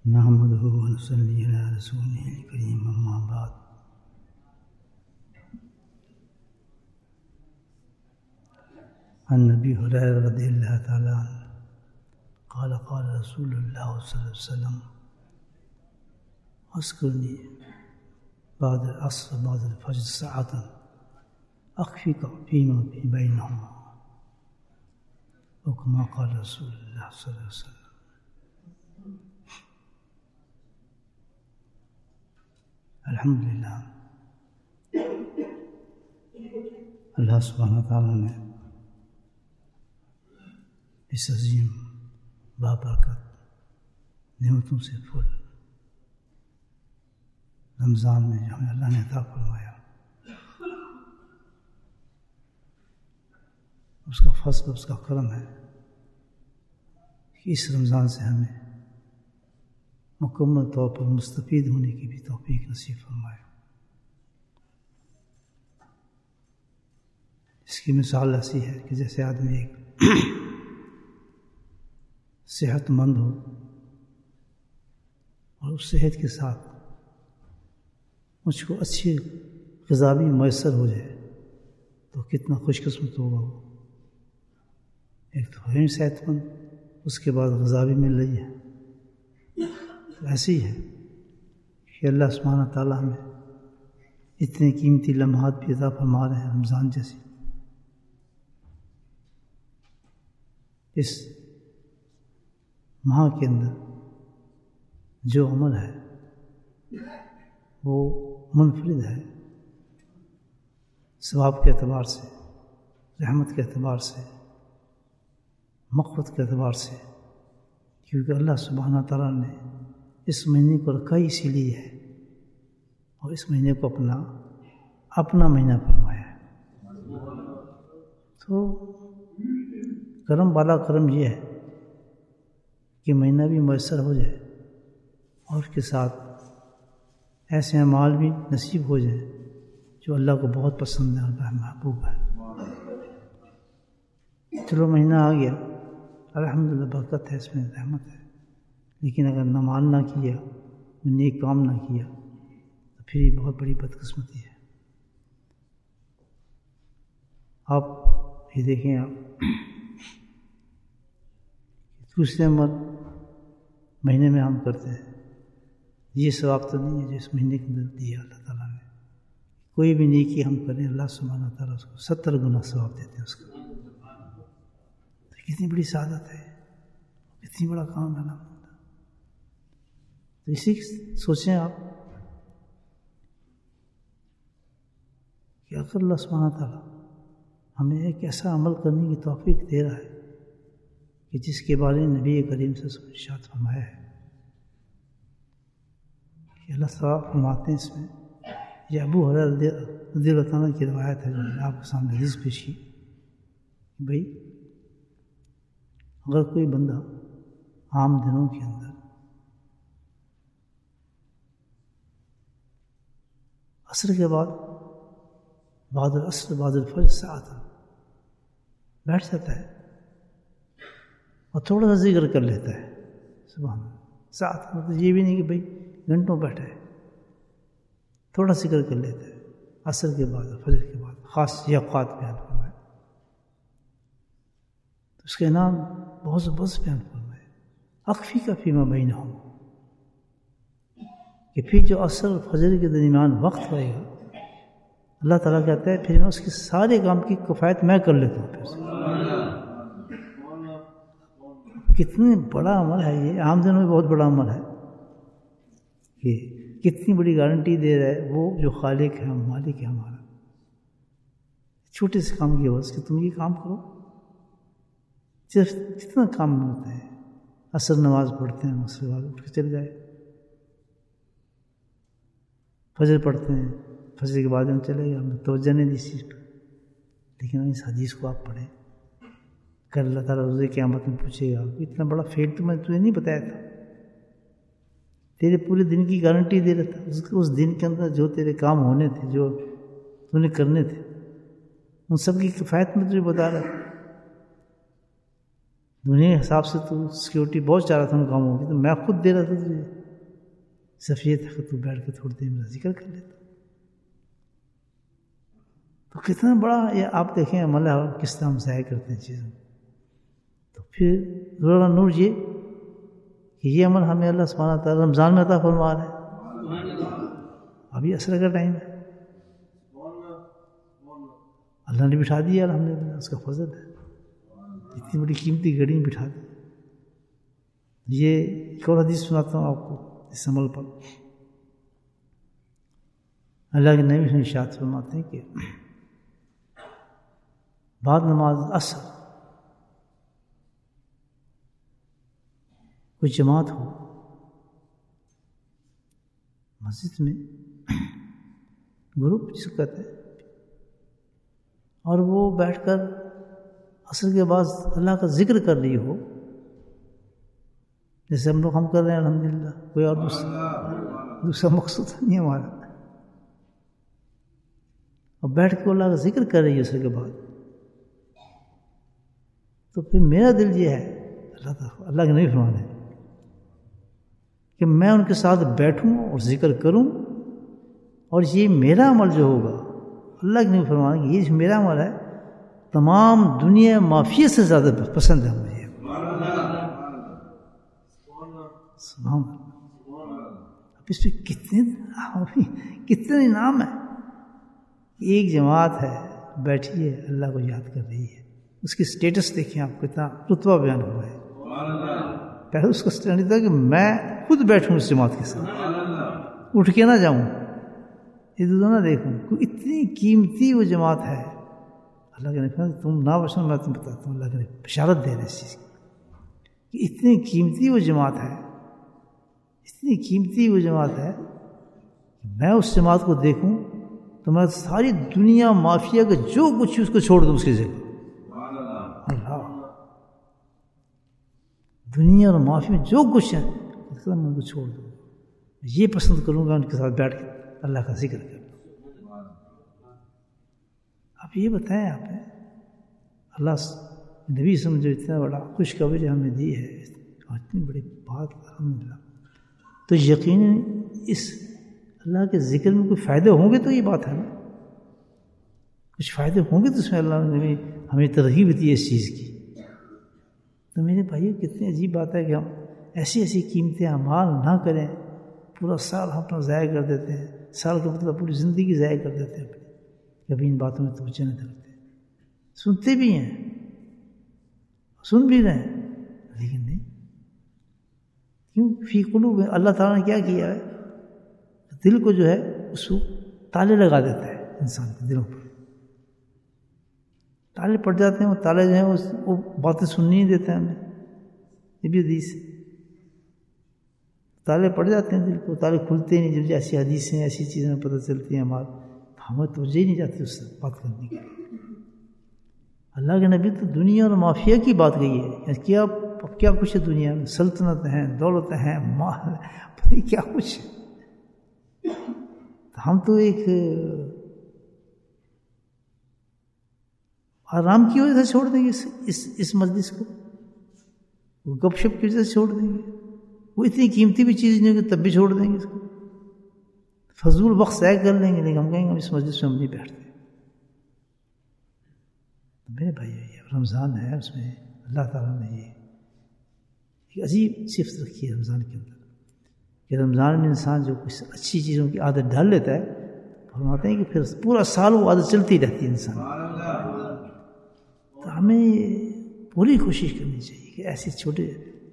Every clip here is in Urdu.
نحمده ونصلي على رسوله الكريم أما بعد عن أبي هريرة رضي الله تعالى عنه قال قال رسول الله صلى الله عليه وسلم اذكرني بعد العصر بعد الفجر ساعة أخفيك فيما بينهما وكما قال رسول الله صلى الله عليه وسلم. الحمدللہ اللہ سبحانہ تعالیٰ نے اس عظیم بابرکت نعمتوں سے پھول رمضان میں جو ہمیں اللہ نے عطا فرمایا، اس کا فضل اس کا کرم ہے کہ اس رمضان سے ہمیں مکمل طور پر مستفید ہونے کی بھی توفیق نصیب فرمائے. اس کی مثال ایسی ہے کہ جیسے آدمی ایک صحت مند ہو اور اس صحت کے ساتھ مجھ کو اچھی غذا بھی میسر ہو جائے تو کتنا خوش قسمت ہوگا وہ. ایک تو ہے صحت مند، اس کے بعد غذا بھی مل رہی ہے. تو ایسے ہی ہے کہ اللہ سبحانہ تعالیٰ ہمیں اتنے قیمتی لمحات بھی عطا فرما رہے ہیں رمضان جیسی. اس ماہ کے اندر جو عمل ہے وہ منفرد ہے ثواب کے اعتبار سے، رحمت کے اعتبار سے، مغفرت کے اعتبار سے، کیونکہ اللہ سبحانہ تعالیٰ نے اس مہینے کو رکھا ہی اسی لیے ہے اور اس مہینے کو اپنا مہینہ فرمایا ہے. تو کرم بالا کرم یہ ہے کہ مہینہ بھی میسر ہو جائے اور اس کے ساتھ ایسے اعمال بھی نصیب ہو جائیں جو اللہ کو بہت پسند ہے اور محبوب ہے. چلو مہینہ آ گیا، الحمدللہ برکت ہے، اس میں رحمت ہے، لیکن اگر نماز نہ کیا، نیک کام نہ کیا تو پھر یہ بہت بڑی بدقسمتی ہے. آپ یہ دیکھیں، آپ دوسرے عمل مہینے میں ہم کرتے ہیں، یہ ثواب تو نہیں ہے جو اس مہینے کے اندر دیا اللہ تعالیٰ نے. کوئی بھی نیکی ہم کریں اللہ سبحانہ تعالیٰ اس کو 70 گنا ثواب دیتے ہیں اس کا. تو کتنی بڑی سعادت ہے، کتنی بڑا کام ہے نا. تو اسی سوچیں آپ کہ اگر اللہ سبحانہ تعالیٰ ہمیں ایک ایسا عمل کرنے کی توفیق دے رہا ہے کہ جس کے بارے میں نبی کریم سے ارشاد فرمایا ہے کہ اللہ ثواب فرماتے ہیں اس میں. یہ ابو ہریرہ رضی اللہ تعالیٰ کی روایت ہے جو میں آپ کے سامنے حدیث پیش کی کہ بھائی اگر کوئی بندہ عام دنوں کے اندر عصر کے بعد العصر بعد الفجر ساعت بیٹھ جاتا ہے اور تھوڑا سا ذکر کر لیتا ہے، سبحان اللہ. ساعت مطلب یہ بھی نہیں کہ بھائی گھنٹوں بیٹھا ہے، تھوڑا ذکر کر لیتا ہے عصر کے بعد فجر کے بعد، خاص یہ اوقات بیان فرمائے تو اس کا انعام بہت زبردست بیان فرمائے. اخفی کا فیما بینہما، کہ پھر جو عصر اور فجر کے درمیان وقت رہے گا اللہ تعالیٰ کہتا ہے پھر میں اس کے سارے کام کی کفایت میں کر لیتا ہوں. پھر کتنے بڑا عمل ہے یہ، عام دنوں میں بہت بڑا عمل ہے کہ کتنی بڑی گارنٹی دے رہا ہے وہ جو خالق ہے، مالک ہے ہمارا. چھوٹے سے کام کی وجہ سے تم یہ کام کرو، صرف جتنا کام ہوتا ہے. عصر نماز پڑھتے ہیں، اس کے بعد اٹھ کے چل جائے، فجر پڑھتے ہیں، فجر کے بعد ہم چلے گئے، ہم توجہ نہیں دی چیز پہ. لیکن اس حدیث کو آپ پڑھیں، کل اللہ تعالیٰ روز قیامت میں پوچھے گا اتنا بڑا فیل تو میں تجھے نہیں بتایا تھا، تیرے پورے دن کی گارنٹی دے رہا تھا. اس دن کے اندر جو تیرے کام ہونے تھے، جو تو نے کرنے تھے، ان سب کی کفایت میں تجھے بتا رہا تھا. دنیا کے حساب سے تو سیکورٹی بہت چاہ رہا تھا ان کاموں کی، تو میں خود دے رہا تھا تجھے، صرف یہ تھا کہ تو بیٹھ کے تھوڑی دیر میرا ذکر کر لیتا. تو کتنا بڑا یہ آپ دیکھیں عمل ہے، کس طرح ہم ضائع کرتے ہیں چیزوں. تو پھر ضرور نور یہ کہ یہ عمل ہمیں اللہ سبحانہ تعالیٰ رمضان میں عطا فرما رہا ہے. ابھی عصر کا ٹائم ہے، اللہ نے بٹھا دیا، الحمدللہ اس کا فضل ہے. اتنی بڑی قیمتی گھڑی بٹھا دی. یہ ایک اور حدیث سناتا ہوں آپ کو اس عمل پر. اللہ کے نبی سے ارشاد فرماتے ہیں کہ بعد نماز عصر کوئی جماعت ہو مسجد میں، گروپ جس کو کہتے ہیں، اور وہ بیٹھ کر عصر کے بعد اللہ کا ذکر کر رہی ہو، جیسے ہم کر رہے ہیں الحمدللہ، کوئی اور دوسرا مقصود نہیں ہمارا، اور بیٹھ کے اللہ کا ذکر کر رہی ہے عصر کے بعد، تو پھر میرا دل یہ ہے، اللہ کے نبی فرمان ہے کہ میں ان کے ساتھ بیٹھوں اور ذکر کروں، اور یہ میرا عمل جو ہوگا، اللہ کے نبی فرمان کہ یہ جو میرا عمل ہے تمام دنیا معافیت سے زیادہ پسند ہے مجھے. اب اس پہ کتنے انعام ہے. ایک جماعت ہے بیٹھی ہے اللہ کو یاد کر رہی ہے، اس کی سٹیٹس دیکھیں آپ، کتنا رتبہ بیان ہوا ہے. پہلے اس کا سٹینڈ تھا کہ میں خود بیٹھوں اس جماعت کے ساتھ، اٹھ کے نہ جاؤں، ادھر نہ دیکھوں. اتنی قیمتی وہ جماعت ہے. اللہ کے نبی تم نہ بچو، میں تم بتاتا ہوں، اللہ کے نبی بشارت دے رہے اس چیز کی کہ اتنی قیمتی وہ جماعت ہے، اتنی قیمتی وہ جماعت ہے کہ میں اس جماعت کو دیکھوں تو میں ساری دنیا مافیا کا جو کچھ اس کو چھوڑ دوں اس کی جگہ. اللہ، دنیا اور مافیا میں جو کچھ ہے میں ان کو چھوڑ دوں، یہ پسند کروں گا ان کے ساتھ بیٹھ کے اللہ کا ذکر کرنا. آپ یہ بتائیں، آپ نے اللہ نبی سمجھو اتنا بڑا خوشخبری ہمیں دی ہے، اتنی بڑی بات الحمدللہ، تو یقیناً اس اللہ کے ذکر میں کوئی فائدے ہوں گے تو یہ بات ہے نا، کچھ فائدے ہوں گے تو اس میں اللہ نے ہمیں ترغیب دی اس چیز کی. تو میرے بھائیو کتنی عجیب بات ہے کہ ہم ایسی قیمتیں اعمال نہ کریں، پورا سال ہم اپنا ضائع کر دیتے ہیں، سال کا مطلب پوری زندگی ضائع کر دیتے ہیں اپنی، کبھی ان باتوں میں توجہ نہیں کرتے. سنتے بھی ہیں، سن بھی رہے ہیں، لیکن نہیں. کیوں؟ فی قلوب میں اللہ تعالیٰ نے کیا کیا ہے، دل کو جو ہے اس کو تالے لگا دیتا ہے، انسان کے دلوں پر تالے پڑ جاتے ہیں. وہ تالے جو ہیں وہ باتیں سننی نہیں دیتے ہیں ہمیں. یہ بھی حدیث ہے، تالے پڑ جاتے ہیں دل کو، تالے کھلتے نہیں. جب ایسی حدیثیں ایسی چیزیں پتہ چلتی ہیں ہمارے، ہمیں توجہ ہی نہیں جاتی اس سے بات کرنے کی. اللہ کے نبی تو دنیا اور مافیا کی بات کہی ہے. کیا کچھ ہے دنیا میں، سلطنت ہیں، دولت ہیں، مال ہے، پتہ نہیں کیا کچھ ہے. ہم تو ایک آرام کی وجہ سے چھوڑ دیں گے اس مجلس کو، وہ گپ شپ کی وجہ سے چھوڑ دیں گے. وہ اتنی قیمتی بھی چیز نہیں ہوگی تب بھی چھوڑ دیں گے اس کو، فضول وقت ضائع کر لیں گے. لیکن ہم کہیں گے ہم اس مجلس میں ہم نہیں بیٹھتے. میرے بھائی یہ رمضان ہے، اس میں اللہ تعالیٰ نے یہ ایک عجیب صفت رکھی ہے رمضان کے اندر کہ رمضان میں انسان جو کچھ اچھی چیزوں کی عادت ڈال لیتا ہے، فرماتے ہیں کہ پھر پورا سال وہ عادت چلتی رہتی ہے انسان. تو ہمیں پوری کوشش کرنی چاہیے کہ ایسے چھوٹے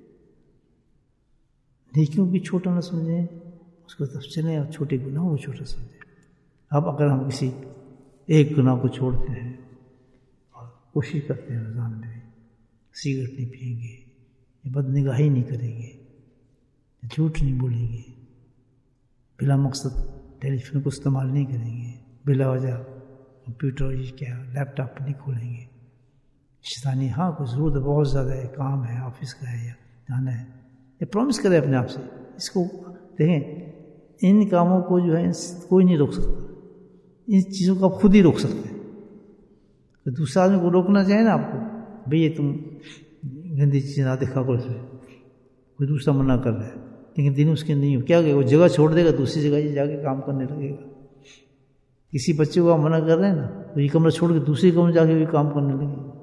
نیکیوں بھی چھوٹا نہ سمجھیں، اس کو طرف چلیں، اور چھوٹے گناہوں کو چھوٹا سمجھیں. اب اگر ہم کسی ایک گناہ کو چھوڑتے ہیں اور کوشش کرتے ہیں رمضان میں سگریٹ نہیں پئیں گے، بد نگاہی نہیں کریں گے، جھوٹ نہیں بولیں گے، بلا مقصد ٹیلی فون کو استعمال نہیں کریں گے، بلا وجہ کمپیوٹر کیا لیپ ٹاپ نہیں کھولیں گے، شیطانی ہاں کوئی ضرورت ہے، بہت زیادہ ہے، کام ہے، آفس کا ہے یا جانا ہے، یہ پرومس کرے اپنے آپ سے. اس کو دیکھیں، ان کاموں کو جو ہے کوئی نہیں روک سکتا. ان چیزوں کو آپ خود ہی روک سکتے ہیں. تو دوسرے آدمی کو روکنا چاہے نا آپ کو، بھئی یہ تم گندی چیزیں نہ دکھا کر اسے کوئی دوسرا منع کر رہا ہے لیکن دل اس کے نہیں ہو، کیا کہ وہ جگہ چھوڑ دے گا دوسری جگہ جا کے کام کرنے لگے گا. کسی بچے کو آپ منع کر رہے ہیں نا تو یہ کمرہ چھوڑ کے دوسری کمرے جا کے بھی کام کرنے لگے گا،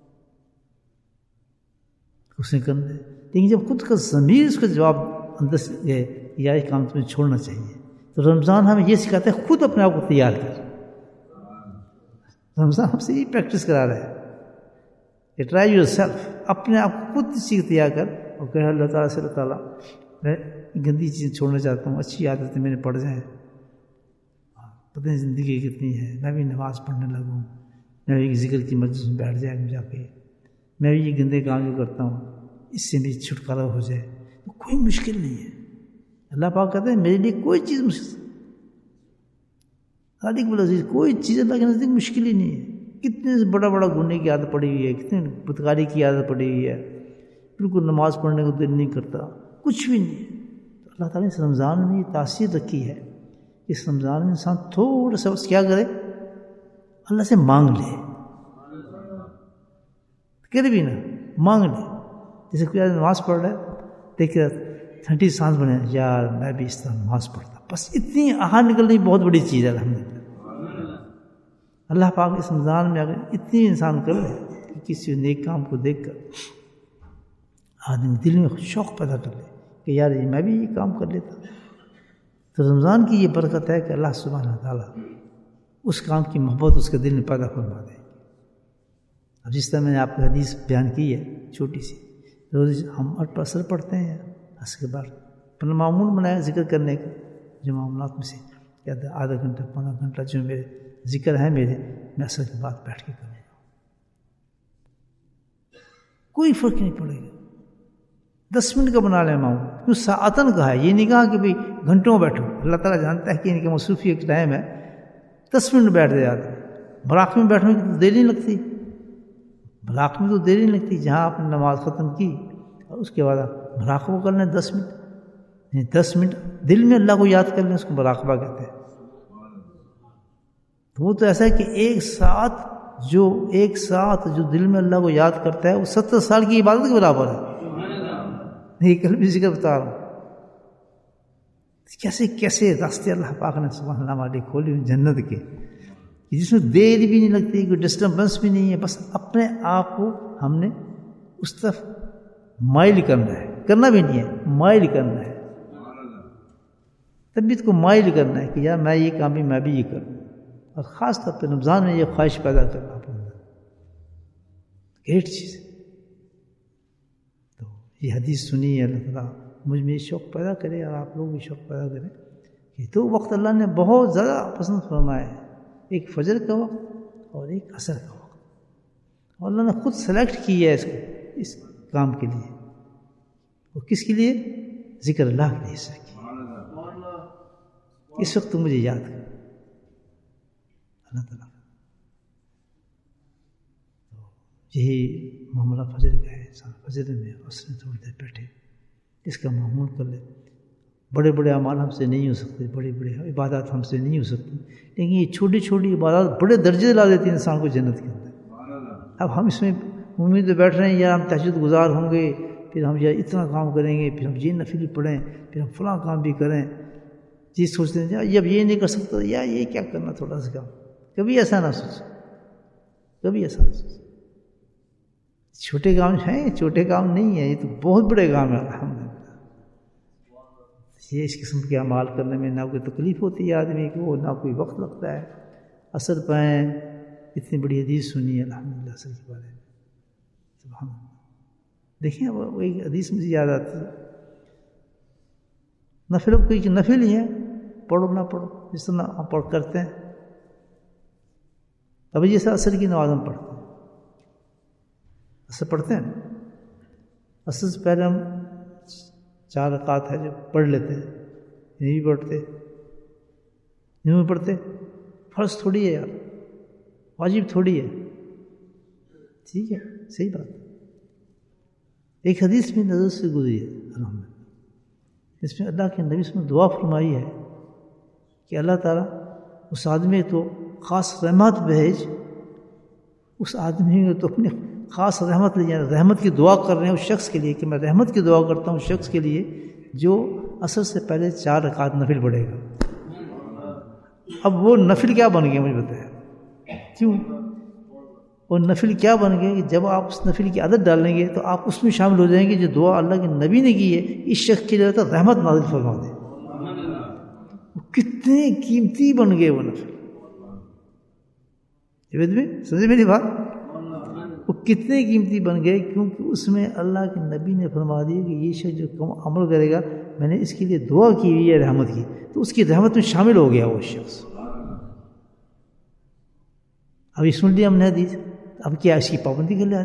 اس نے کرنا ہے. لیکن جب خود کا ضمیر اس کا جواب اندر سے ہے یا یہ کام تمہیں چھوڑنا چاہیے، تو رمضان ہمیں یہ سکھاتا ہے خود اپنے آپ کو تیار کر. رمضان ہم سے یہ پریکٹس کرا رہا ہے، ٹرائی یور سیلف، اپنے آپ کو خود اس چیز تیار کر اور کہ اللہ تعالیٰ سے اللہ تعالیٰ میں گندی چیزیں چھوڑنا چاہتا ہوں، اچھی عادتیں میرے پڑ جائیں، پتہ نہیں زندگی کتنی ہے، میں بھی نماز پڑھنے لگوں، میں بھی ذکر کی مجلس میں بیٹھ جائے جا کے، میں بھی یہ گندے کام جو کرتا ہوں اس سے بھی چھٹکارا ہو جائے. تو کوئی مشکل نہیں ہے. اللہ پاک کہتے ہیں میرے لیے کوئی چیز مشکل، صادق بالعزیز کوئی چیز اللہ کے نزدیک مشکل ہی نہیں ہے. کتنے سے بڑا بڑا گناہ کی عادت پڑی ہوئی ہے، کتنے بدکاری کی عادت پڑی ہوئی ہے، بالکل نماز پڑھنے کو دل نہیں کرتا، کچھ بھی نہیں ہے. تو اللہ تعالیٰ نے اس رمضان میں یہ تاثیر رکھی ہے، اس رمضان میں انسان تھوڑا سا کیا کرے، اللہ سے مانگ لے، کرے بھی نہ مانگ لے. جیسے کوئی نماز پڑھ رہا ہے دیکھ رہا ٹھنڈی سانس بنے، یار میں بھی اس طرح نماز پڑھتا، بس اتنی آہار نکلنی بہت بڑی چیز ہے. الحمدللہ اللہ پاک اس رمضان میں اگر اتنی انسان کر لے کہ کسی نیک کام کو دیکھ کر آدمی دل میں شوق پیدا کر لے کہ یار یہ میں بھی یہ کام کر لیتا، تو رمضان کی یہ برکت ہے کہ اللہ سبحانہ تعالیٰ اس کام کی محبت اس کے دل میں پیدا فرما دے. اب جس طرح میں نے آپ کو حدیث بیان کی ہے چھوٹی سی، روز ہم اثر پڑھتے ہیں اس کے بعد اپنا معمول بنایا ذکر کرنے کا، جو معاملات میں سے کہتے ہیں آدھا گھنٹہ 15 گھنٹہ جو میرے ذکر ہے میرے، میں اثر کے بعد بیٹھ کے کروں گا، کوئی فرق نہیں پڑے گا. 10 منٹ کا بنا لیں معمول، کیوں ساعتن کہا ہے، یہ نہیں کہا کہ بھائی گھنٹوں بیٹھو. اللہ تعالیٰ جانتا ہے کہ ان کی مصروفی ایک ٹائم ہے، 10 منٹ بیٹھ جاتے ہیں. براق میں بیٹھنے کی تو دیر نہیں لگتی، براق میں تو دیر نہیں لگتی، جہاں آپ نے نماز ختم کی اور اس کے بعد مراقبہ کر لیں 10 منٹ، یعنی 10 منٹ دل میں اللہ کو یاد کر لیں، اس کو مراقبہ کہتے ہیں. تو وہ تو ایسا ہے کہ ایک ساتھ جو دل میں اللہ کو یاد کرتا ہے وہ 70 سال کی عبادت کے برابر ہے. نہیں کل بھی ذکر بتا رہا ہوں کیسے راستے اللہ پاک نے سبحان اللہ ہمارے کھولے ہوئے جنت کے، جس میں دیر بھی نہیں لگتی، کوئی ڈسٹربنس بھی نہیں ہے. بس اپنے آپ کو ہم نے اس طرف مائل کرنا ہے، کرنا بھی نہیں ہے، مائل کرنا ہے، طبیعت کو مائل کرنا ہے کہ یار میں یہ کام بھی میں بھی یہ کروں. اور خاص طور پہ رمضان میں یہ خواہش پیدا کرنا اپنے اندر گریٹ چیز ہے. تو یہ حدیث سنی ہے، اللہ تعالیٰ مجھ میں یہ شوق پیدا کرے اور آپ لوگ بھی شوق پیدا کریں کہ تو وقت اللہ نے بہت زیادہ پسند فرمایا ہے، ایک فجر کا وقت اور ایک عصر کا وقت، اور اللہ نے خود سلیکٹ کی ہے اس کام کے لیے. اور کس کے لیے؟ ذکر اللہ کے لیے. اس وقت مجھے یاد کر اللہ تعالیٰ. یہی معاملہ فجر کا ہے، فجر میں عصر میں تھوڑی دیر بیٹھے اس کا معمول کر لے. بڑے بڑے اعمال ہم سے نہیں ہو سکتے، بڑی بڑی عبادات ہم سے نہیں ہو سکتی، لیکن یہ چھوٹی چھوٹی عبادات بڑے درجے لا دیتی ہیں انسان کو جنت کے اندر. اب ہم اس میں امید بیٹھ رہے ہیں یا ہم تہجد گزار ہوں گے، پھر ہم یا اتنا کام کریں گے، پھر ہم یہ نفل پڑھیں، پھر ہم فلاں کام بھی کریں. جی سوچتے ہیں جب یہ نہیں کر سکتا یا یہ کیا کرنا تھوڑا سا کام. کبھی ایسا نہ سوچ، کبھی ایسا نہ سوچ. چھوٹے کام ہیں، چھوٹے کام نہیں ہیں، یہ تو بہت بڑے کام ہیں. الحمدللہ یہ اس قسم کے اعمال کرنے میں نہ کوئی تکلیف ہوتی ہے آدمی کو، نہ کوئی وقت لگتا ہے. اثر پائیں، اتنی بڑی حدیث سنی ہے الحمدللہ اثر کے بارے میں. سبحان اللہ. دیکھیں وہ ایک حدیث مجھے یاد آتی ہے، نفل کوئی نفل ہی ہے، پڑھو نہ پڑھو جس طرح ہم پڑھ کرتے ہیں. ابھی جیسے عصر کی نماز ہم پڑھتے ہیں، عصر پڑھتے ہیں، عصر سے پہلے ہم 4 رکعت ہے جو پڑھ لیتے ہیں، نہیں بھی پڑھتے، نہیں بھی پڑھتے. فرض تھوڑی ہے یار، واجب تھوڑی ہے. ٹھیک ہے، صحیح بات. ایک حدیث میں نظر سے گزری ہے الحمدللہ، اس میں اللہ کے نبی صلی اللہ علیہ وسلم دعا فرمائی ہے کہ اللہ تعالیٰ اس آدمی تو خاص رحمت بھیج، اس آدمی کو تو اپنے خاص رحمت لے جانا، رحمت کی دعا کر رہے ہیں اس شخص کے لیے کہ میں رحمت کی دعا کرتا ہوں اس شخص کے لیے جو عصر سے پہلے 4 رکعت نفل پڑھے گا. اب وہ نفل کیا بن گیا مجھے بتایا کیوں؟ وہ نفل کیا بن گیا کہ جب آپ اس نفل کی عادت ڈالیں گے تو آپ اس میں شامل ہو جائیں گے جو دعا اللہ کے نبی نے کی ہے اس شخص کے لیے تو رحمت نازل فرما دے. کتنے قیمتی بن گئے وہ نفل. سمجھے میری بات؟ وہ کتنے قیمتی بن گئے کیونکہ اس میں اللہ کے نبی نے فرما دیا کہ یہ شخص جو عمل کرے گا میں نے اس کے لیے دعا کی ہوئی ہے رحمت کی، تو اس کی رحمت میں شامل ہو گیا وہ شخص. اب یہ سن لیا ہم نے حدیث، اب کیا اس کی پابندی کر لیا؟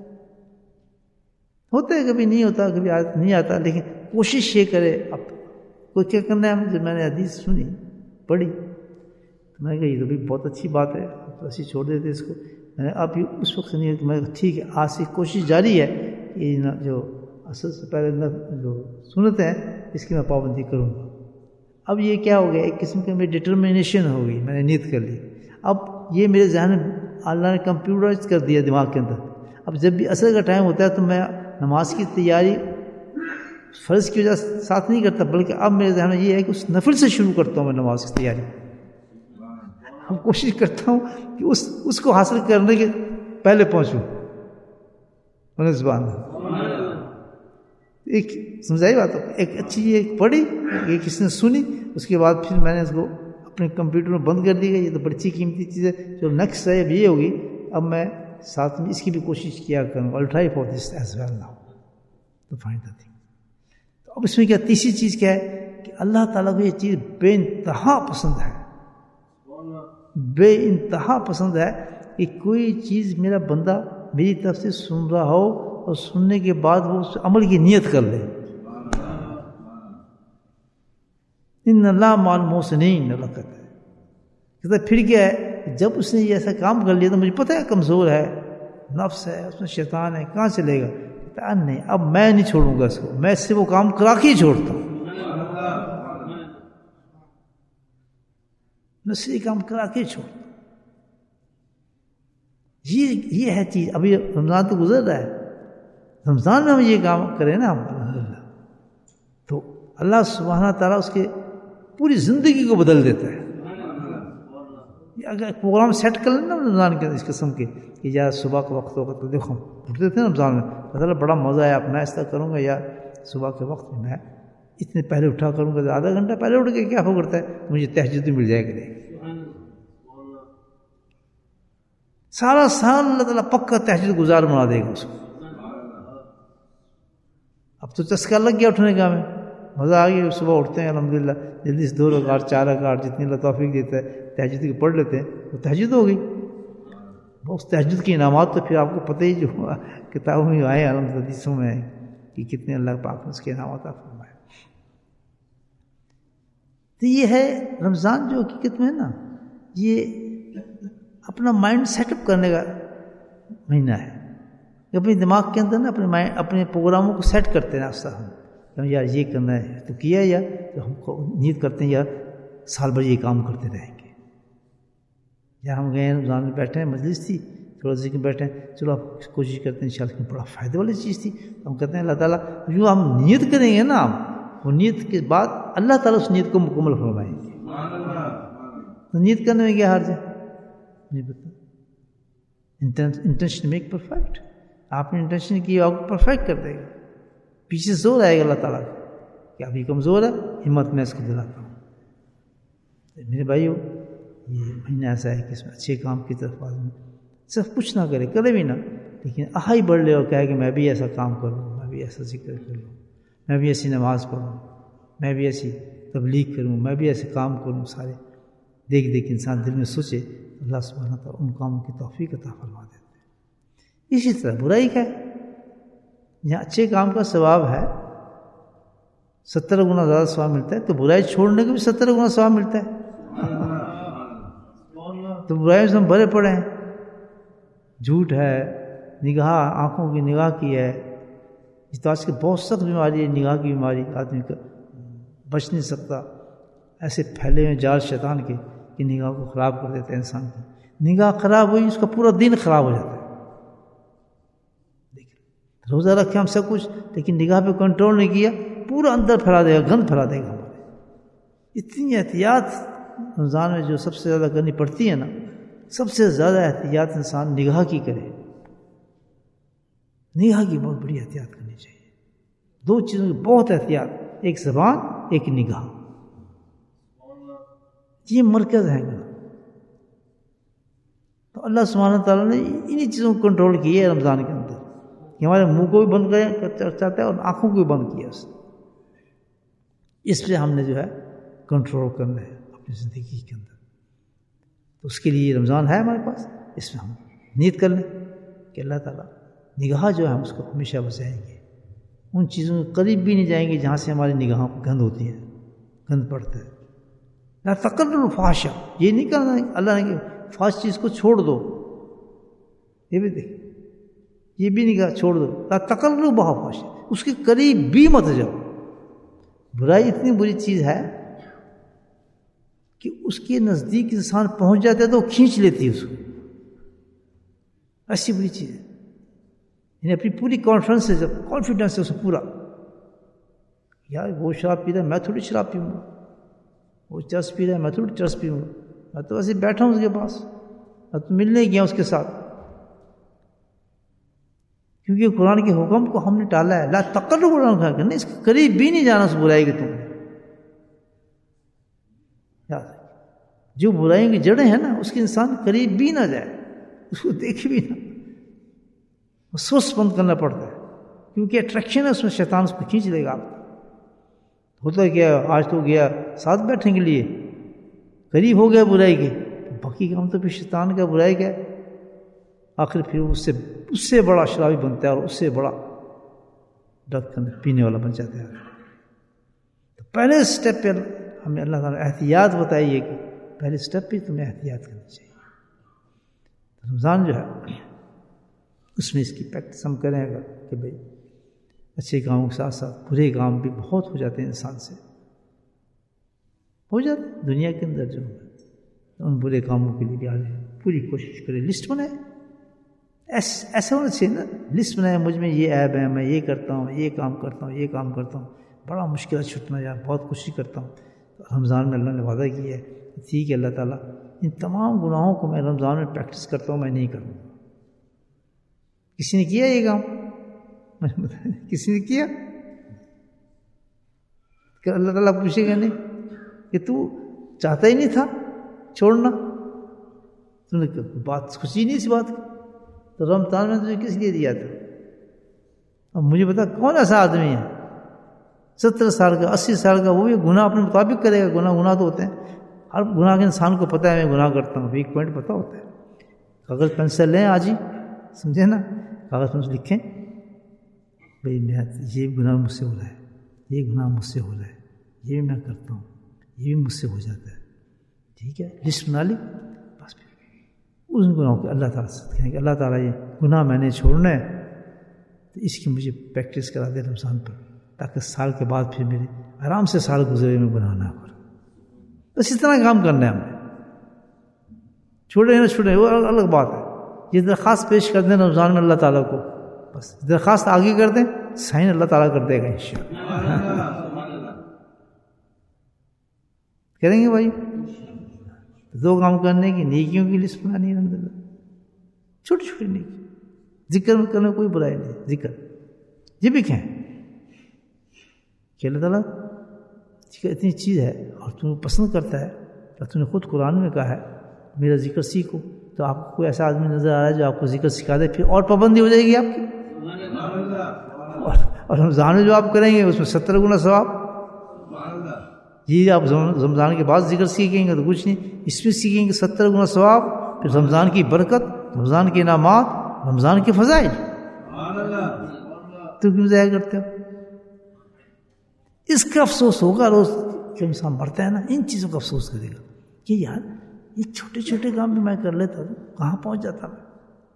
ہوتا ہے کبھی نہیں ہوتا، کبھی نہیں آتا، لیکن کوشش یہ کرے. اب کوئی کیا کرنا ہے؟ جب میں نے حدیث سنی پڑھی تو میں نے کہا یہ تو بھی بہت اچھی بات ہے، تو ایسے چھوڑ دیتے اس کو. میں نے اب اس وقت نہیں، میں ٹھیک ہے آج سے کوشش جاری ہے کہ جو اصل سے پہلے جو سنت ہے اس کی میں پابندی کروں گا. اب یہ کیا ہو گیا؟ ایک قسم کی میری ڈٹرمنیشن ہو گئی، میں نے نیت کر لی. اب یہ میرے ذہن میں اللہ نے کمپیوٹرائز کر دیا دماغ کے اندر. اب جب بھی عصر کا ٹائم ہوتا ہے تو میں نماز کی تیاری فرض کی وجہ سے ساتھ نہیں کرتا، بلکہ اب میرے ذہن میں یہ ہے کہ اس نفل سے شروع کرتا ہوں میں نماز کی تیاری. اب کوشش کرتا ہوں کہ اس کو حاصل کرنے کے پہلے پہنچوں. زبان ایک سمجھائی بات، ایک اچھی ایک پڑھی، ایک کسی نے سنی، اس کے بعد پھر میں نے اس کو اپنے کمپیوٹر میں بند کر دی گئی. یہ تو بڑی اچھی قیمتی چیز ہے. جو نیکسٹ ہے اب یہ ہوگی، اب میں ساتھ میں اس کی بھی کوشش کیا کروں. I'll try for this as well now to find the thing. تو اب اس میں کیا تیسری چیز کیا ہے کہ اللہ تعالیٰ کو یہ چیز بے انتہا پسند ہے، بے انتہا پسند ہے کہ کوئی چیز میرا بندہ میری طرف سے سن رہا ہو اور سننے کے بعد وہ اس عمل کی نیت کر لے. ان اللہ مع المحسنین، اللہ کہتا ہے. پھر کیا ہے؟ جب اس نے یہ ایسا کام کر لیا تو مجھے پتہ ہے کمزور ہے، نفس ہے، اس میں شیطان ہے، کہاں چلے گا؟ کہتا ہے نہیں، اب میں نہیں چھوڑوں گا اس کو، میں اس سے وہ کام کرا کے ہی چھوڑتا ہوں. میں اس سے کام کرا کے چھوڑتا ہوں. یہ ہے چیز. ابھی رمضان تو گزر رہا ہے، رمضان میں ہم یہ کام کریں نا ہم الحمدللہ، تو اللہ سبحانہ تعالیٰ اس کے پوری زندگی کو بدل دیتا ہے. اگر پروگرام سیٹ کر لیں نا رمضان کے اس قسم کے کہ یا صبح کا وقت ہوگا تو دیکھو اٹھتے تھے نا رمضان میں، مطلب بڑا مزہ ہے، اب میں ایسا کروں گا یا صبح کے وقت میں اتنے پہلے اٹھا کروں گا، آدھا گھنٹہ پہلے اٹھ کے کیا ہو کرتا ہے مجھے تہجد مل جائے گی. سارا سال اللہ تعالیٰ پکا تہجد گزار بنا دے گا اس کو. اب تو چسکا لگ گیا اٹھنے کا، میں مزہ آ گیا. صبح اٹھتے ہیں الحمدللہ جلدی سے 2 رکعت 4 رکعت جتنی اللہ توفیق دیتا ہے تہجد کی پڑھ لیتے ہیں، وہ تہجد ہو گئی. اس تہجد کے انعامات تو پھر آپ کو پتہ ہی جو کتابوں میں آئے ہیں حدیثوں میں کہ کتنے اللہ پاک نے اس کے انعامات فرمائے. تو یہ ہے رمضان جو حقیقت میں ہے نا، یہ اپنا مائنڈ سیٹ اپ کرنے کا مہینہ ہے. اپنے دماغ کے اندر نا اپنے پروگراموں کو سیٹ کرتے ہیں راستہ ہم یار یہ کرنا ہے تو کیا، یا تو ہم کو نیت کرتے ہیں یار سال بھر یہ کام کرتے رہیں گے. یا ہم گئے رمضان میں بیٹھے ہیں، مجلس تھی تھوڑا ذکر بیٹھے ہیں، چلو آپ کوشش کرتے ہیں انشاءاللہ بڑا فائدے والی چیز تھی. ہم کہتے ہیں اللہ تعالیٰ جو ہم نیت کریں گے نا، وہ نیت کے بعد اللہ تعالیٰ اس نیت کو مکمل فرمائیں گے. تو نیت کرنے میں کیا حرج ہے؟ مجھے بتا. Intention make perfect. آپ نے انٹینشن کی آپ کو پرفیکٹ کر دے گا. پیچھے زور آئے گا اللہ تعالیٰ کا کہ ابھی کمزور ہے، ہمت میں اس کو دلاتا ہوں. میرے بھائیو، یہ مہینہ ایسا ہے کہ اس میں اچھے کام کی طرف آدمی صرف کچھ نہ کرے بھی نہ، لیکن آہائی بڑھ لے اور کہے کہ میں بھی ایسا کام کروں، میں بھی ایسا ذکر کر لوں، میں بھی ایسی نماز پڑھوں، میں بھی ایسی تبلیغ کروں، میں بھی ایسے کام کروں. سارے دیکھ دیکھ انسان دل میں سوچے، اللہ سبحانہ تعالیٰ ان کاموں کی توفیق عطا فرما دیتے ہیں. اسی طرح برائی کا ہے، جہاں اچھے کام کا ثواب ہے 70 گنا زیادہ ثواب ملتا ہے، تو برائی چھوڑنے کو بھی 70 گنا ثواب ملتا ہے. تو برائیوں سے ہم بھرے پڑے ہیں. جھوٹ ہے، نگاہ، آنکھوں کی نگاہ کی ہے. اس تو آج کی بہت سخت بیماری ہے، نگاہ کی بیماری. آدمی کا بچ نہیں سکتا. ایسے پھیلے ہوئے جال شیطان کے کہ نگاہ کو خراب کر دیتے ہیں انسان کی. نگاہ خراب ہوئی، اس کا پورا دن خراب ہو جاتا ہے. روزہ رکھے ہم سب کچھ، لیکن نگاہ پہ کنٹرول نہیں کیا، پورا اندر پھیلا دے گا، گند پھیلا دے گا ہمارے. اتنی احتیاط رمضان میں جو سب سے زیادہ کرنی پڑتی ہے نا، سب سے زیادہ احتیاط انسان نگاہ کی کرے. نگاہ کی بہت بڑی احتیاط کرنی چاہیے. دو چیزوں کی بہت احتیاط، ایک زبان، ایک نگاہ. یہ مرکز ہے گنا. تو اللہ سبحانہ تعالیٰ نے انہی چیزوں کو کنٹرول کیا ہے رمضان کے اندر، کہ ہمارے منہ کو بھی بند چاہتا ہے اور آنکھوں کو بھی بند کیا اس پہ ہم نے جو ہے کنٹرول کرنا ہے اپنی زندگی کے اندر. تو اس کے لیے رمضان ہے ہمارے پاس، اس میں ہم نیت کر لیں کہ اللہ تعالیٰ نگاہ جو ہے ہم اس کو ہمیشہ بچائیں گے، ان چیزوں کے قریب بھی نہیں جائیں گے جہاں سے ہماری نگاہوں کو گند ہوتی ہے، گند پڑتا ہے. لا تقربوا الفحش، یہ نہیں کرنا اللہ نے کہ فحش چیز کو چھوڑ دو، یہ بھی دیکھ، یہ بھی نہیں کہا چھوڑ دو. لا تقربوا الفحش، اس کے قریب بھی مت جاؤ. برائی اتنی بری چیز ہے کہ اس کے نزدیک انسان پہنچ جاتا ہے تو وہ کھینچ لیتی ہے اس کو. ایسی بری چیز ہے. یعنی اپنی پوری کانفیڈنس ہے، جب کانفیڈنس ہے اس میں پورا، یار وہ شراب پی رہا ہے میں تھوڑی شراب پیوں گا، وہ چرس پی رہا ہے میں تھوڑی چرس پیوں گا، میں تو ایسے بیٹھا ہوں اس کے پاس، میں تو ملنے گیا اس کے ساتھ. کیونکہ قرآن کے حکم کو ہم نے ٹالا ہے. لا تقربوا کرنا، اس کے قریب بھی نہیں جانا اس برائی کے. تم جو برائیوں کی جڑیں ہیں نا، اس کے انسان قریب بھی نہ جائے، اس کو دیکھے بھی نہ. سوس بند کرنا پڑتا ہے کیونکہ اٹریکشن ہے اس میں، شیطان اس کو کھینچ لے گا. آپ ہوتا ہے کیا، آج تو گیا ساتھ بیٹھنے کے لیے، قریب ہو گیا برائی کے، باقی کام تو پھر شیطان کا برائی کا ہے. آخر پھر اس سے بڑا شرابی بنتا ہے اور اس سے بڑا ڈرگ پینے والا بن جاتا ہے. تو پہلے سٹیپ پہ ہمیں اللہ تعالیٰ احتیاط بتائی ہے کہ پہلے سٹیپ پہ تمہیں احتیاط کرنی چاہیے. رمضان جو ہے اس میں اس کی پریکٹس ہم کریں گا کہ بھئی اچھے کاموں کے ساتھ ساتھ برے کام بھی بہت ہو جاتے ہیں، انسان سے ہو جاتے ہیں دنیا کے اندر. جو ان برے کاموں کے لیے بھی آج پوری کوشش کرے، لسٹ بنائے. ایسا ہونا چاہیے نا، لسٹ بنائے، مجھ میں یہ عیب ہے، میں یہ کرتا ہوں، یہ کام کرتا ہوں، یہ کام کرتا ہوں، بڑا مشکل ہے چھٹنا، یار بہت کوشش کرتا ہوں. رمضان میں اللہ نے وعدہ کیا ہے، ٹھیک ہے اللہ تعالیٰ ان تمام گناہوں کو میں رمضان میں پریکٹس کرتا ہوں، میں نہیں کروں گا. کسی نے کیا یہ کام؟ کسی نے کیا؟ کہ اللہ تعالیٰ پوچھے گا نہیں کہ تو چاہتا ہی نہیں تھا چھوڑنا، تم نے بات خوشی نہیں اس بات کی، تو رمضان میں تجھے کس لیے دیا تھا؟ اب مجھے بتا کون ایسا آدمی ہے 70 سال کا 80 سال کا، وہ بھی گناہ اپنے مطابق کرے گا. گناہ تو ہوتے ہیں، ہر گناہ کے انسان کو پتہ ہے میں گناہ کرتا ہوں، ایک پوائنٹ پتہ ہوتا ہے. کاغذ پینسل لیں آج ہی، سمجھے نا، کاغذ پینسل لکھیں بھئی میں یہ گناہ مجھ سے ہو رہا ہے، یہ گناہ مجھ سے ہو رہا ہے، یہ بھی میں کرتا ہوں، یہ بھی مجھ سے ہو جاتا ہے. ٹھیک ہے، لسٹ بنا لی. بس پھر ان گناہوں کے اللہ تعالیٰ سے کہیں کہ اللہ تعالیٰ یہ گناہ میں نے چھوڑنا ہے، تو اس کی مجھے پریکٹس کرا دے رمضان پر، تاکہ سال کے بعد پھر میرے آرام سے سال گزرے میں گناہ نہ کروں. بس اس طرح کام کرنا ہے ہمیں. چھوڑے نہ چھوڑے وہ الگ بات ہے. یہ درخواست پیش کر دیں رمضان میں اللہ تعالیٰ کو، بس درخواست آگے کر دیں، سائن اللہ تعالیٰ کر دے گا انشاءاللہ. کریں گے بھائی؟ دو کام کرنے کی، نیکیوں کی لسٹ بنانی ہے الحمدللہ، چھوٹی چھوٹی نیکی. ذکر میں کرنے کوئی برائی نہیں، ذکر یہ بھی کہیں کہ اللہ تعالیٰ اتنی چیز ہے اور تمہیں پسند کرتا ہے، اور تم نے خود قرآن میں کہا ہے میرا ذکر سیکھو. تو آپ کو کوئی ایسا آدمی نظر آ رہا ہے جو آپ کو ذکر سکھا دے، پھر اور پابندی ہو جائے گی آپ کی. اور رمضان میں جو آپ کریں گے اس میں 70 گنا ثواب. یہ آپ رمضان کے بعد ذکر سیکھیں گے تو کچھ نہیں، اس میں سیکھیں گے 70 گنا ثواب. پھر رمضان کی برکت، رمضان کے انعامات، رمضان کے فضائل. تو کیوں ضائع کرتے ہو؟ اس کا افسوس ہوگا روز جب انسان مرتا ہے نا، ان چیزوں کا افسوس کرے گا کہ یار یہ چھوٹے چھوٹے کام بھی میں کر لیتا ہوں، کہاں پہنچ جاتا میں.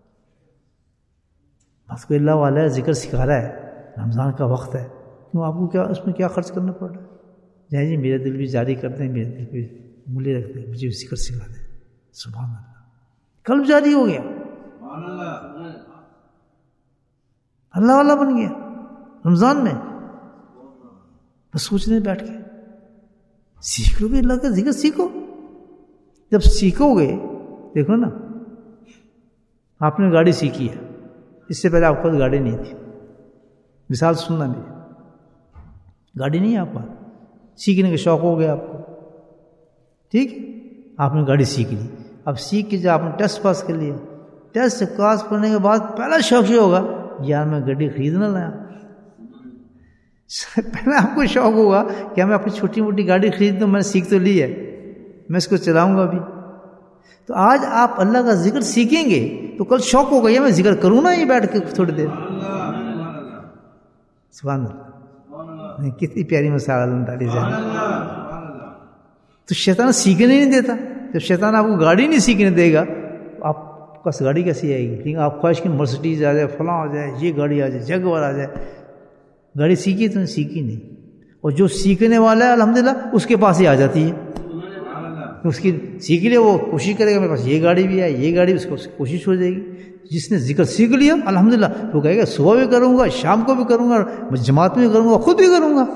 بس کوئی اللہ والا ہے ذکر سکھا رہا ہے، رمضان کا وقت ہے، کیوں آپ کو کیا اس میں کیا خرچ کرنا پڑ رہا ہے؟ جائیں جی میرے دل بھی جاری کرتے ہیں، میرے دل پہ انگلی رکھتے ہیں، مجھے ذکر سکھا دیں. سبحان اللہ، قلب جاری ہو گیا. اللہ والا بن گیا رمضان میں. بس سوچ رہے بیٹھ کے سیکھ لو بھی اللہ کا ذکر سیکھو. جب سیکھو گے دیکھو نا آپ نے گاڑی سیکھی ہے, اس سے پہلے آپ کے پاس گاڑی نہیں تھی. مثال سننا میری, گاڑی نہیں ہے آپ پاس, سیکھنے کا شوق ہو گیا آپ کو, ٹھیک, آپ نے گاڑی سیکھ لی. اب سیکھ کے جب آپ نے ٹیسٹ پاس کر لیا, ٹیسٹ پاس کرنے کے بعد پہلا شوق یہ ہوگا یار میں گاڑی خریدنا لایا. پہلے آپ کو شوق ہوگا کہ میں اپنی چھوٹی موٹی گاڑی خرید دوں, میں نے سیکھ تو لی ہے, میں اس کو چلاؤں گا ابھی. تو آج آپ اللہ کا ذکر سیکھیں گے تو کل شوق ہوگا یہ میں ذکر کروں نا یہ بیٹھ کے تھوڑی دیر. سبحان اللہ, کتنی پیاری مثال اللہ تعالی سے. تو شیطان سیکھنے نہیں دیتا. جب شیطان آپ کو گاڑی نہیں سیکھنے دے گا تو آپ کے پاس گاڑی کیسی آئے گی؟ لیکن آپ خواہش کی مرسڈیز آ جائے, فلاں آ جائے, یہ گاڑی آ جائے, جگوار آ جائے. گاڑی سیکھی تو سیکھی نہیں, اور جو سیکھنے والا ہے الحمدللہ اس کے پاس ہی آ جاتی ہے. اس کی سیکھ لیا وہ کوشش کرے گا میرے پاس یہ گاڑی بھی ہے, یہ گاڑی, اس کو کوشش ہو جائے گی. جس نے ذکر سیکھ لیا الحمدللہ وہ کہے گا صبح بھی کروں گا, شام کو بھی کروں گا, میں جماعت میں بھی کروں گا, خود بھی کروں گا.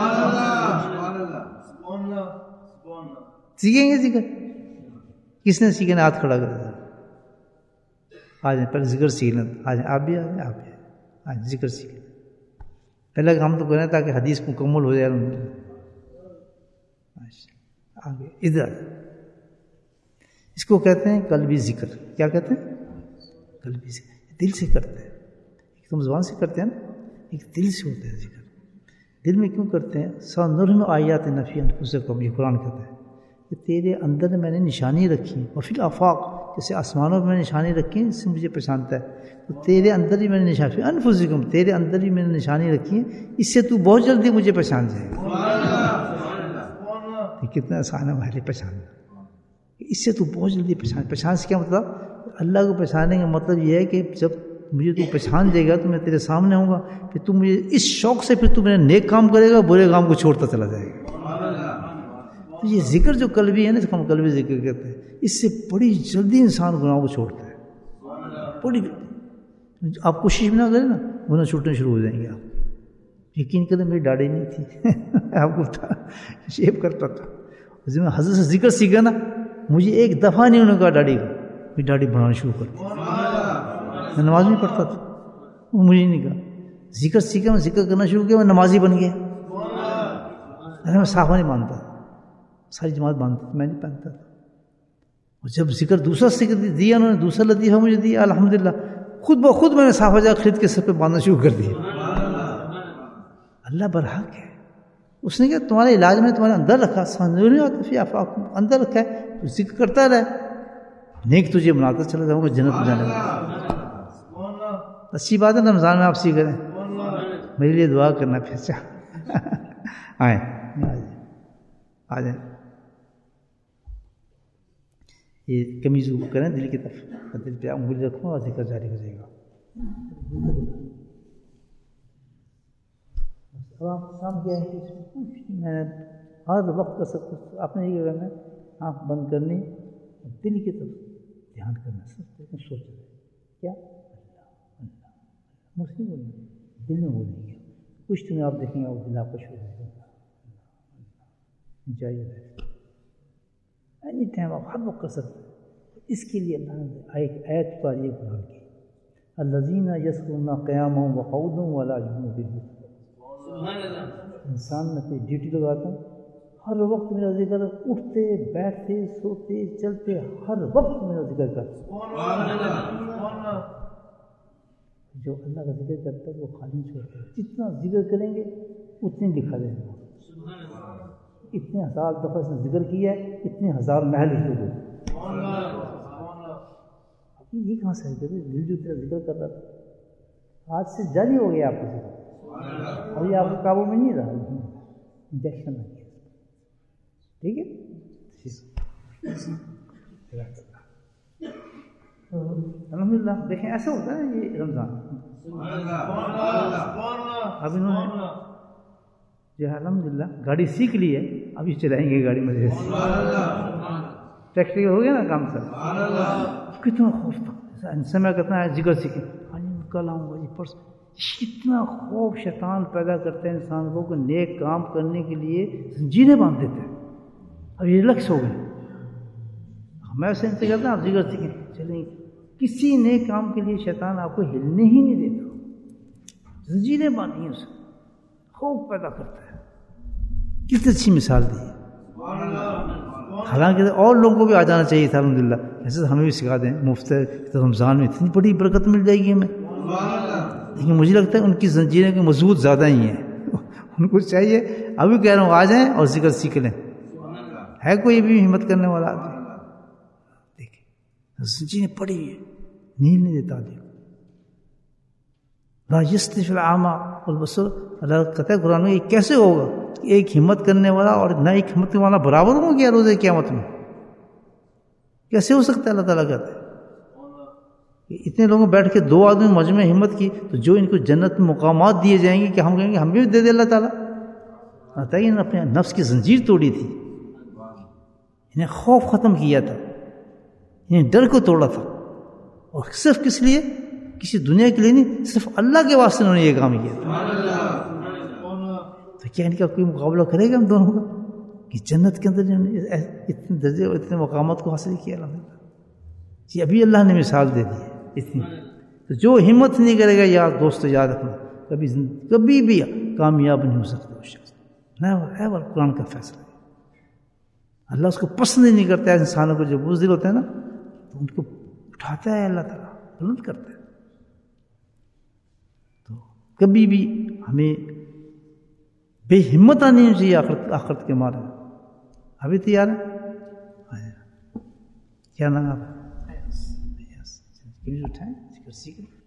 سیکھیں گے ذکر. کس نے سیکھنا؟ ہاتھ کھڑا کر دیا. آ جائیں پہلے ذکر سیکھ لیں. آ جائیں آپ بھی, آ جائیں آپ بھی, آج ذکر سیکھ لیں. پہلے ہم تو کریں تاکہ حدیث مکمل ہو جائے. آگے ادھر اس کو کہتے ہیں قلبی ذکر. کیا کہتے ہیں؟ قلبی ذکر. دل سے کرتے ہیں. ایک تو زبان سے کرتے ہیں نا, ایک دل سے ہوتا ہے ذکر. دل میں کیوں کرتے ہیں؟ سَنُرِهِمْ آیَاتِ نَفِي أَنفُسِكُمْ, یہ قرآن کہتا ہے کہ تیرے اندر میں نے نشانی رکھی ہے. اور فی الآفاق, جیسے آسمانوں میں نشانی رکھی ہے, اس سے مجھے پہچانتا ہے. تو تیرے اندر ہی میں نے نشانی, انفسکم, تیرے اندر ہی میں نے نشانی رکھی ہے, اس سے تو بہت جلدی مجھے پہچان جائے گا. کتنا آسان ہے ہمارے پہچاننا. اس سے تو بہت جلدی پہچان سے کیا مطلب؟ اللہ کو پہچاننے کا مطلب یہ ہے کہ جب مجھے تو پہچان جائے گا تو میں تیرے سامنے ہوں گا, پھر تو مجھے اس شوق سے پھر تو میرے نیک کام کرے گا, برے کام کو چھوڑتا چلا جائے گا. تو یہ ذکر جو قلبی ہے نا, اس کو ہم قلبی ذکر کہتے ہیں, اس سے بڑی جلدی انسان گناہوں کو چھوڑتا ہے. بڑی آپ کوشش بھی نہ کریں نا, گناہ چھوٹنے شروع ہو جائیں گے. آپ یقین کریں میری داڑھی نہیں تھی, آپ کو شیپ کرتا تھا. میں حضرت سے ذکر سیکھا نا, مجھے ایک دفعہ نہیں انہوں نے کہا داڑھی کا, میری داڑھی بڑھانا شروع کر دی. میں نماز نہیں پڑھتا تھا, وہ مجھے نہیں کہا. ذکر سیکھا, میں ذکر کرنا شروع کیا, میں نمازی بن گیا. ارے میں صافہ نہیں مانتا, ساری جماعت مانتا, میں نہیں پہنتا تھا. اور جب ذکر دوسرا سیکھ دیا انہوں نے, دوسرا لطیفہ مجھے دیا, الحمدللہ خود بخود میں نے صافہ جا خرید کے سر پہ باندھنا شروع کر دیا. اللہ برحق ہے. اس نے کیا تمہارے علاج میں تمہارے اندر رکھا, فی آفاق, اندر رکھا ہے, تو ذکر کرتا رہے, نیک تجھے بناتا چلا جاؤں گا جنت میں جانے والا. اچھی بات ہے رمضان میں آپ سیکھ رہے ہیں, میرے لیے دعا کرنا. پھر آئیں آ جائیں, یہ کمیز کریں دل کی طرف, دل پہ انگلی رکھوں اور ذکر جاری ہو جائے گا. اب آپ کام کیا ہے کہ میں نے ہر وقت کر سکتا, آپ نے یہ کرنا ہے, آنکھ بند کرنی, دل کی طرف دھیان کرنا, سب سوچ رہے کیا اللہ اللہ, مسلم بولیں گے, دل میں بولیں گے. کچھ تمہیں آپ دیکھیں گے وہ دل آپ کا شروع ہو جائے گا. جائیے اینی ٹائم آپ ہر وقت کر سکتے ہیں. اس کے لیے اللہ نے ایک آیت اتاری ہے قرآن کی, الذین یذکرون قیاما وقعودا وعلی جنوبہم. انسان میں کوئی ڈیوٹی لگاتا ہوں, ہر وقت میرا ذکر, اٹھتے بیٹھتے سوتے چلتے ہر وقت میرا ذکر کرتا. جو اللہ کا ذکر کرتا ہے وہ خالی چھوڑتا ہے. جتنا ذکر کریں گے اتنے لکھا جائے گا. اتنے ہزار دفعہ اس نے ذکر کیا ہے, اتنے ہزار محل لکھے ہوئے. یہ کہاں سے ہے؟ دل جو تیرا ذکر کر رہا تھا آج سے جاری ہو گیا آپ کا ذکر, اور یہ آپ کے قابو میں نہیں رہا, انجیکشن لگ گیا. ٹھیک ہے, الحمدللہ. دیکھیں ایسا ہوتا ہے یہ رمضان. اب انہوں نے جو ہے الحمدللہ گاڑی سیکھ لی ہے, ابھی چلائیں گے گاڑی مجھے, پریکٹیکل ہو گیا نا کام سر. کتنا خوف تھا, سمے کتنا ہے ذکر سیکھیں, کل آؤں گا, یہ پرسوں اتنا خوف شیطان پیدا کرتا ہے انسان کو کہ نیک کام کرنے کے لیے زنجیریں باندھ دیتے ہیں. اب یہ ریلیکس ہو گئے. میں اسے ان سے کہتا ہوں آپ ذکر سیکھیں چلیں. کسی نیک کام کے لیے شیطان آپ کو ہلنے ہی نہیں دیتا. زنجیریں باندھی ہیں اسے, خوف پیدا کرتا ہے. کتنی اچھی مثال دی ہے. حالانکہ اور لوگوں کو بھی آ جانا چاہیے تھا الحمدللہ. ایسے ہمیں بھی سکھا دیں مفت رمضان میں اتنی بڑی برکت مل جائے گی ہمیں. لیکن مجھے لگتا ہے ان کی زنجیریں کے مضبوط زیادہ ہی ہیں. ان کو چاہیے ابھی کہہ رہا ہوں آ جائیں اور ذکر سیکھ لیں. ہے کوئی بھی ہمت کرنے والا آدمی؟ دیکھیں زنجیریں پڑی ہوئی ہیں, نیل نہیں دیتا آدمی کو. لا یستوی الاعمی والبصیر. اللہ کہتا ہے قرآن میں یہ کیسے ہوگا کہ ایک ہمت کرنے والا اور نہ ایک ہمت کرنے والا برابر ہوں گے روز قیامت میں؟ کیسے ہو سکتا ہے؟ اللہ تعالیٰ کہتا ہے کہ اتنے لوگوں بیٹھ کے دو آدمی مجمع ہمت کی تو جو ان کو جنت میں مقامات دیے جائیں گے کہ ہم کہیں گے ہم بھی دے دے اللہ تعالیٰ. آتا ہے انہوں نے اپنے نفس کی زنجیر توڑی تھی, انہیں خوف ختم کیا تھا, انہیں ڈر کو توڑا تھا. اور صرف کس لیے؟ کسی دنیا کے لیے نہیں, صرف اللہ کے واسطے انہوں نے یہ کام کیا تھا. تو کیا ان کا کوئی مقابلہ کرے گا ہم دونوں کا کہ جنت کے اندر اتنے درجے اور اتنے مقامات کو حاصل کیا اللہ نے؟ جی ابھی اللہ نے مثال دے دی ہے اتنی. تو جو ہمت نہیں کرے گا یار دوست یاد رکھنا کبھی بھی کامیاب نہیں ہو سکتا اس شخص. ہے وہ قرآن کا فیصلہ ہے. اللہ اس کو پسند نہیں کرتا ہے انسانوں کو جو بزدل ہوتے ہیں نا, تو ان کو اٹھاتا ہے اللہ تعالیٰ, بلند کرتا ہے. تو کبھی بھی ہمیں بے ہمت نہیں چاہیے آخرت کے مارے. ابھی تیار ہے؟ کیا نام آپ اٹھائیں ذکر سیکھ لیں.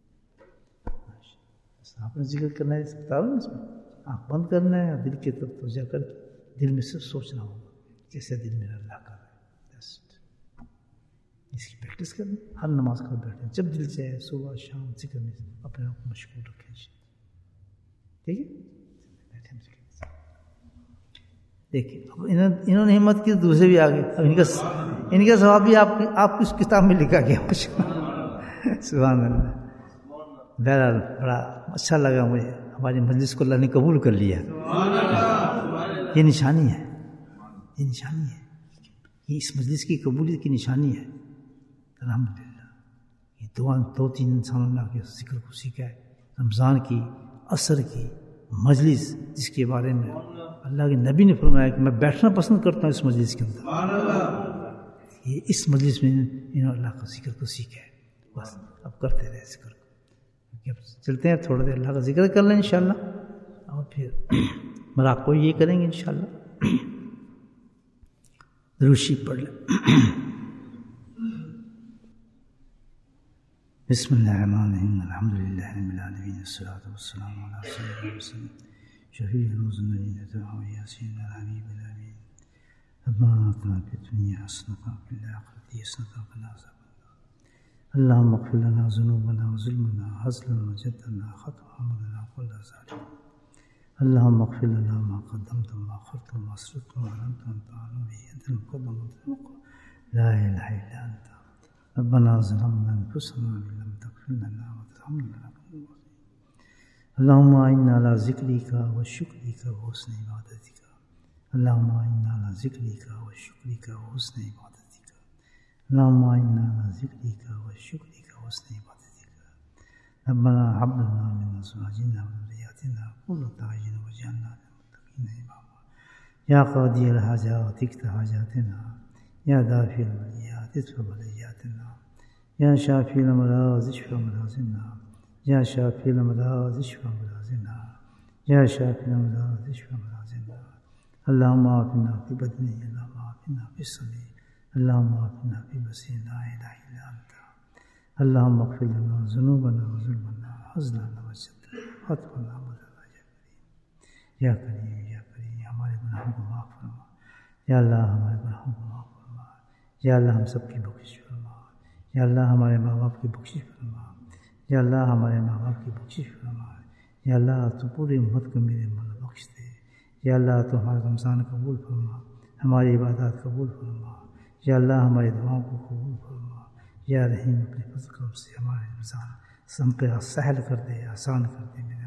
آپ نے ذکر کرنا ہے بتا رہا ہوں اس میں آنکھ بند کرنا ہے, دل کے طرف تو جا کر دل میں صرف سوچنا ہوگا جیسے دل میرا اللہ کر رہا ہے. اس کی پریکٹس کریں. ہر نماز کا بیٹھیں, جب دل چاہے صبح شام ذکر میں اپنے آپ کو مشغول رکھیں. ٹھیک ہے, بیٹھیں ذکر. دیکھیں انہوں نے ہمت کی, دوسرے بھی آگے. اب ان کا ثواب بھی آپ کی اس کتاب میں لکھا گیا. سبحان اللہ. بہرحال بڑا اچھا لگا مجھے. ہماری مجلس کو اللہ نے قبول کر لیا. یہ نشانی ہے, یہ نشانی ہے, یہ اس مجلس کی قبولیت کی نشانی ہے. الحمدللہ یہ دو تین انسانوں نے آگے ذکر کو سیکھا ہے. رمضان کی عصر کی مجلس جس کے بارے میں اللہ کے نبی نے فرمایا کہ میں بیٹھنا پسند کرتا ہوں اس مجلس کے اندر. یہ اس مجلس میں انہوں نے اللہ کا ذکر کو سیکھا ہے. بس اب کرتے رہے ذکر کو. اب چلتے ہیں تھوڑا دیر اللہ کا ذکر کر لیں انشاءاللہ, اور پھر مراقبہ یہ کریں گے انشاءاللہ. روشی پڑھ لیں. بسم اللہ الرحمن الرحیم. الحمدللہ رب العالمین, والصلاۃ والسلام علی سیدنا وسلم شفیع روز الذین دعوا یاسین الحبیب الامین. ربنا آتنا فی الدنیا حسنۃ وفی الآخرۃ حسنۃ وقنا عذاب النار. اللهم اغفر لنا ذنوبنا وظلمنا هزلنا وجدنا خطأ عملنا كل ذلك. اللهم اغفر لنا ما قدمت وما أخرت وما أسررت وما أعلنت وأنت أعلم به أنت المقدم وأنت المؤخر لا إله إلا أنت. ربنا ظلمنا أنفسنا وإن لم تغفر لنا وترحمنا لنكن من الخاسرين. اللهم أعنا على ذكرك وشكرك وحسن عبادتك. اللهم أعنا على ذكرك وشكرك وحسن عبادتك. اللهم أعنا على ذكرك وشكرك وحسن عبادتك. ربنا هب لنا من أزواجنا وذرياتنا قرة أعين واجعلنا للمتقين إماما. يا قاضي الحاجات اقض حاجاتنا. يا دافع البليات ادفع بلياتنا. يا شافي الأمراض اشف أمراضنا. يا شافي الأمراض اشف أمراضنا. يا شافي الأمراض اشف أمراضنا. اللهم عافنا في بدني. اللهم عافنا في سمعي. اللهم عافنا في بصري. لا إله إلا أنت. اللهم اغفر لنا ذنوبنا وظلمنا حزننا وجدنا خطأنا وذلنا یا کریم یا کریم. ہمارے گناہوں کو معاف فرما یا اللہ. ہمارے گناہوں کو معاف فرما یا اللہ. ہم سب کی بخشش فرما یا اللہ. ہمارے ماں باپ کی بخشش فرما یا اللہ. ہمارے ماں باپ کی بخشش فرما یا اللہ. تو پوری امت کو میرے من بخش دے یا اللہ. تو ہمارا رمضان قبول فرما, ہماری عبادات قبول فرما یا اللہ. ہماری دعاؤں کو قبول فرما یا رحیم. اپنے فضل کرم سے ہمارے رمضان ہم پہ سہل کر دے، آسان کر دے میرے